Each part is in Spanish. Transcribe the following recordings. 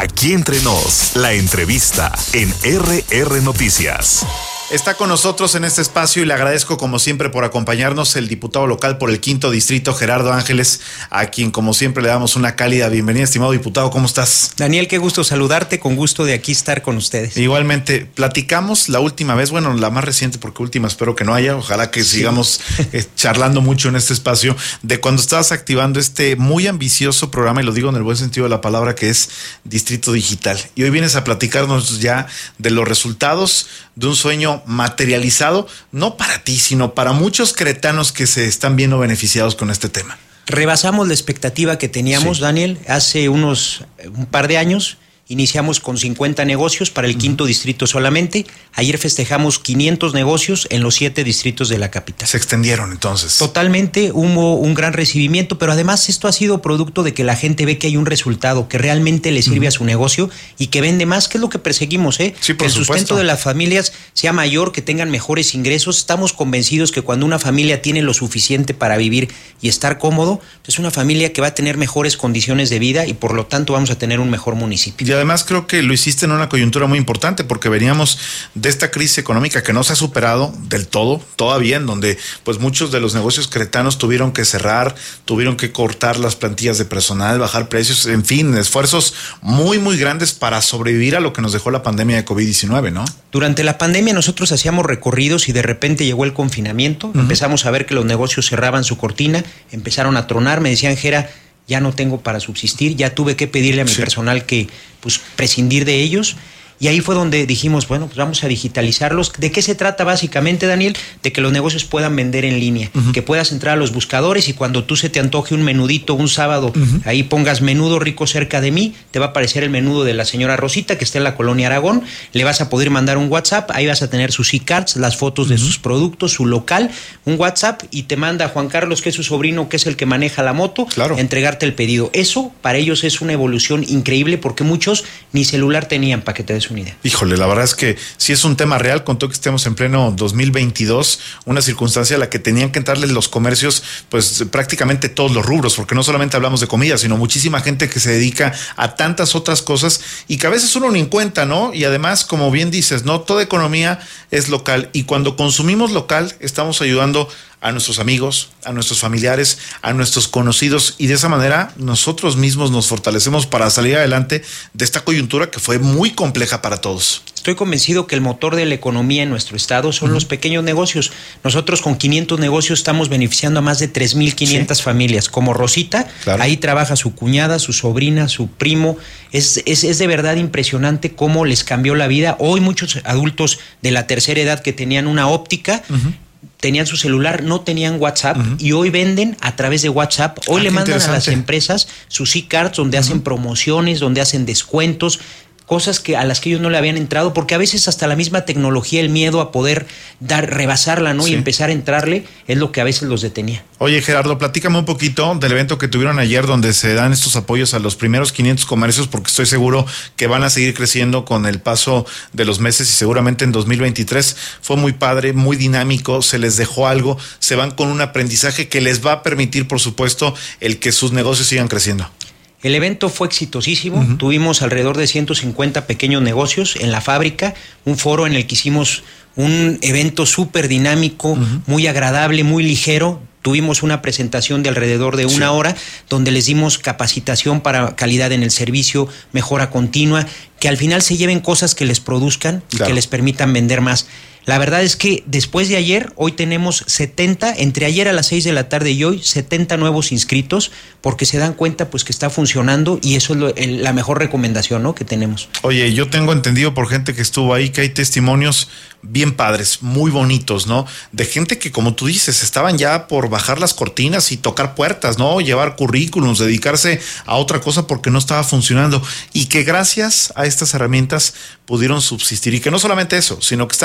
Aquí entre nos, la entrevista en RR Noticias. Está con nosotros en este espacio y le agradezco como siempre por acompañarnos el diputado local por el 5º Distrito, Gerardo Ángeles, a quien como siempre le damos una cálida bienvenida. Estimado diputado, ¿cómo estás? Daniel, qué gusto saludarte, con gusto de aquí estar con ustedes. Igualmente, platicamos la última vez, bueno, la más reciente porque última espero que no haya, ojalá que sigamos charlando mucho en este espacio, de cuando estabas activando este muy ambicioso programa, y lo digo en el buen sentido de la palabra, que es Distrito Digital. Y hoy vienes a platicarnos ya de los resultados de un sueño materializado, no para ti, sino para muchos queretanos que se están viendo beneficiados con este tema. Rebasamos la expectativa que teníamos, Daniel, hace un par de años. Iniciamos con 50 negocios para el 5º distrito solamente. Ayer festejamos 500 negocios en los 7 distritos de la capital. Se extendieron entonces. Totalmente, hubo un gran recibimiento, pero además esto ha sido producto de que la gente ve que hay un resultado, que realmente le sirve a su negocio y que vende más, que es lo que perseguimos, Sí, que el sustento de las familias sea mayor, que tengan mejores ingresos. Estamos convencidos que cuando una familia tiene lo suficiente para vivir y estar cómodo, es una familia que va a tener mejores condiciones de vida y por lo tanto vamos a tener un mejor municipio. Y además creo que lo hiciste en una coyuntura muy importante porque veníamos de esta crisis económica que no se ha superado del todo, todavía, en donde pues muchos de los negocios queretanos tuvieron que cerrar, tuvieron que cortar las plantillas de personal, bajar precios, en fin, esfuerzos muy, muy grandes para sobrevivir a lo que nos dejó la pandemia de COVID-19, ¿no? Durante la pandemia nosotros hacíamos recorridos y de repente llegó el confinamiento, empezamos a ver que los negocios cerraban su cortina, empezaron a tronar, me decían, Gera, ya no tengo para subsistir, ya tuve que pedirle a mi personal que prescindir de ellos. Y ahí fue donde dijimos, bueno, pues vamos a digitalizarlos. ¿De qué se trata básicamente, Daniel? De que los negocios puedan vender en línea, que puedas entrar a los buscadores y cuando tú se te antoje un menudito un sábado, ahí pongas menudo rico cerca de mí, te va a aparecer el menudo de la señora Rosita que está en la colonia Aragón, le vas a poder mandar un WhatsApp, ahí vas a tener sus e-cards, las fotos de sus productos, su local, un WhatsApp y te manda a Juan Carlos, que es su sobrino, que es el que maneja la moto, entregarte el pedido. Eso para ellos es una evolución increíble porque muchos ni celular tenían, para que te des una idea. Híjole, la verdad es que sí es un tema real, con todo que estemos en pleno 2022, una circunstancia a la que tenían que entrarles los comercios, pues prácticamente todos los rubros, porque no solamente hablamos de comida, sino muchísima gente que se dedica a tantas otras cosas y que a veces uno ni en cuenta, ¿no? Y además, como bien dices, no toda economía es local y cuando consumimos local estamos ayudando a nuestros amigos, a nuestros familiares, a nuestros conocidos y de esa manera nosotros mismos nos fortalecemos para salir adelante de esta coyuntura que fue muy compleja para todos. Estoy convencido que el motor de la economía en nuestro estado son los pequeños negocios. Nosotros con 500 negocios estamos beneficiando a más de 3,500 familias. Como Rosita, ahí trabaja su cuñada, su sobrina, su primo. Es de verdad impresionante cómo les cambió la vida. Hoy muchos adultos de la tercera edad que tenían una óptica, tenían su celular, no tenían WhatsApp y hoy venden a través de WhatsApp. Hoy le mandan a las empresas sus e-cards donde hacen promociones, donde hacen descuentos, cosas a las que ellos no le habían entrado, porque a veces hasta la misma tecnología, el miedo a poder rebasarla, ¿no? Y empezar a entrarle es lo que a veces los detenía. Oye, Gerardo, platícame un poquito del evento que tuvieron ayer donde se dan estos apoyos a los primeros 500 comercios, porque estoy seguro que van a seguir creciendo con el paso de los meses y seguramente en 2023. Fue muy padre, muy dinámico, se les dejó algo, se van con un aprendizaje que les va a permitir, por supuesto, el que sus negocios sigan creciendo. El evento fue exitosísimo, tuvimos alrededor de 150 pequeños negocios en la fábrica, un foro en el que hicimos un evento súper dinámico, muy agradable, muy ligero. Tuvimos una presentación de alrededor de una hora donde les dimos capacitación para calidad en el servicio, mejora continua, que al final se lleven cosas que les produzcan y que les permitan vender más. La verdad es que después de ayer, hoy tenemos 70, entre ayer a las 6 de la tarde y hoy, 70 nuevos inscritos, porque se dan cuenta pues que está funcionando y eso es la mejor recomendación, ¿no?, que tenemos. Oye, yo tengo entendido por gente que estuvo ahí que hay testimonios bien padres, muy bonitos, ¿no? De gente que, como tú dices, estaban ya por bajar las cortinas y tocar puertas, ¿no? Llevar currículums, dedicarse a otra cosa porque no estaba funcionando y que gracias a estas herramientas pudieron subsistir y que no solamente eso, sino que están regresando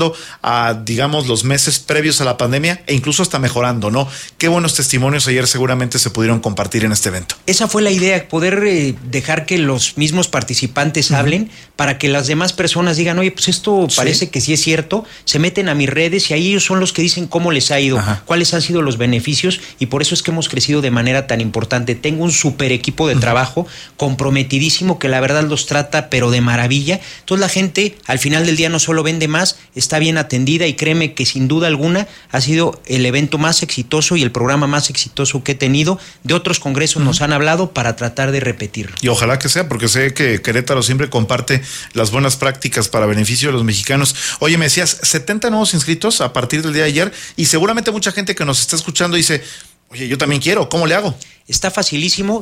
regresando a, digamos, los meses previos a la pandemia e incluso hasta mejorando, ¿no? Qué buenos testimonios ayer seguramente se pudieron compartir en este evento. Esa fue la idea, poder dejar que los mismos participantes hablen para que las demás personas digan, oye, pues esto parece que sí es cierto, se meten a mis redes y ahí ellos son los que dicen cómo les ha ido, cuáles han sido los beneficios, y por eso es que hemos crecido de manera tan importante. Tengo un super equipo de trabajo comprometidísimo que la verdad los trata pero de maravilla. Entonces la gente al final del día no solo vende más, está bien atendida, y créeme que sin duda alguna ha sido el evento más exitoso y el programa más exitoso que he tenido. De otros congresos nos han hablado para tratar de repetirlo. Y ojalá que sea, porque sé que Querétaro siempre comparte las buenas prácticas para beneficio de los mexicanos. Oye, me decías, 70 nuevos inscritos a partir del día de ayer, y seguramente mucha gente que nos está escuchando dice, oye, yo también quiero, ¿cómo le hago? Está facilísimo,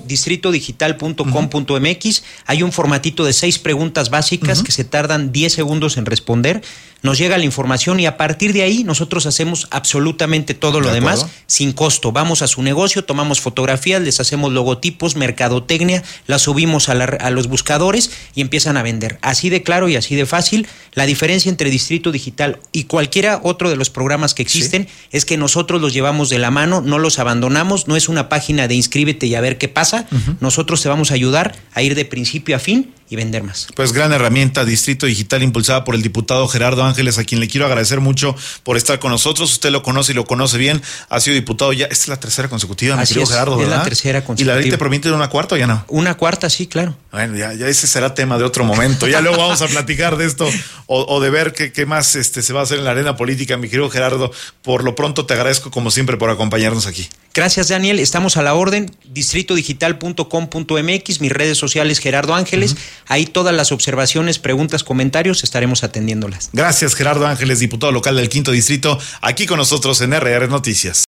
distritodigital.com.mx. Hay un formatito de 6 preguntas básicas que se tardan 10 segundos en responder. Nos llega la información y a partir de ahí nosotros hacemos absolutamente todo lo demás sin costo. Vamos a su negocio, tomamos fotografías, les hacemos logotipos, mercadotecnia, las subimos a los buscadores y empiezan a vender. Así de claro y así de fácil. La diferencia entre Distrito Digital y cualquiera otro de los programas que existen es que nosotros los llevamos de la mano, no los abandonamos, no es una página de inscríbete y a ver qué pasa. Nosotros te vamos a ayudar a ir de principio a fin y vender más. Pues gran herramienta, Distrito Digital, impulsada por el diputado Gerardo Ángeles, a quien le quiero agradecer mucho por estar con nosotros. Usted lo conoce y lo conoce bien, ha sido diputado ya, esta es la tercera consecutiva, mi querido Gerardo, ¿verdad? Es la tercera consecutiva. ¿Y la ley te permite una cuarta o ya no? Una cuarta, sí, claro. Bueno, ya ese será tema de otro momento, ya luego vamos a platicar de esto o de ver qué más se va a hacer en la arena política, mi querido Gerardo. Por lo pronto te agradezco como siempre por acompañarnos aquí. Gracias, Daniel, estamos a la orden, distritodigital.com.mx, mis redes sociales Gerardo Ángeles, ahí todas las observaciones, preguntas, comentarios, estaremos atendiéndolas. Gracias, Gerardo Ángeles, diputado local del 5º Distrito, aquí con nosotros en RR Noticias.